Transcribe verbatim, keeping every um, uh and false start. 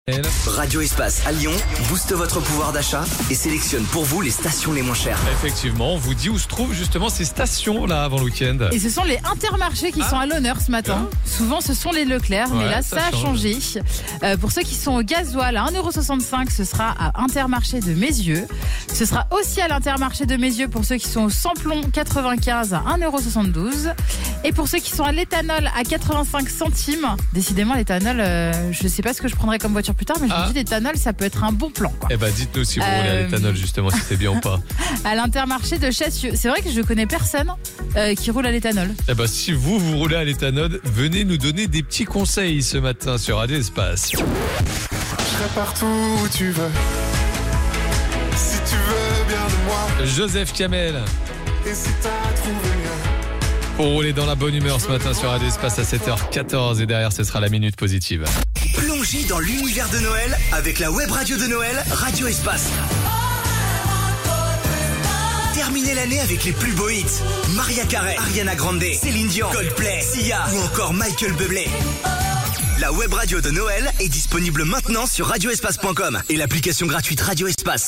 Radio Espace à Lyon booste votre pouvoir d'achat et sélectionne pour vous les stations les moins chères. Effectivement, on vous dit où se trouvent justement ces stations là avant le week-end. Et ce sont les Intermarchés qui ah. sont à l'honneur ce matin. Ah. Souvent ce sont les Leclerc, ouais, mais là ça, ça a changé. Euh, pour ceux qui sont au gasoil à un euro soixante-cinq, ce sera à Intermarché de Mézieux. Ce sera aussi à l'Intermarché de Mézieux pour ceux qui sont au samplon quatre-vingt-quinze à un euro soixante-douze. Et pour ceux qui sont à l'éthanol à quatre-vingt-cinq centimes, décidément l'éthanol, euh, je ne sais pas ce que je prendrais comme voiture plus tard, mais je ah. me dis l'éthanol ça peut être un bon plan. Quoi. Eh ben dites-nous si vous euh... roulez à l'éthanol justement, si c'est bien ou pas. À l'Intermarché de Chassieux, c'est vrai que je connais personne euh, qui roule à l'éthanol. Eh ben si vous vous roulez à l'éthanol, venez nous donner des petits conseils ce matin sur Radio Espace. Je serai partout où tu veux, si tu veux bien de moi. Joseph Kamel. Et si t'as trouvé mieux. Pour rouler dans la bonne humeur ce matin sur Radio Espace à sept heures quatorze et derrière ce sera la minute positive. Plongez dans l'univers de Noël avec la web radio de Noël, Radio Espace. Terminez l'année avec les plus beaux hits. Mariah Carey, Ariana Grande, Céline Dion, Coldplay, Sia ou encore Michael Bublé. La web radio de Noël est disponible maintenant sur radio espace point com et l'application gratuite Radio Espace.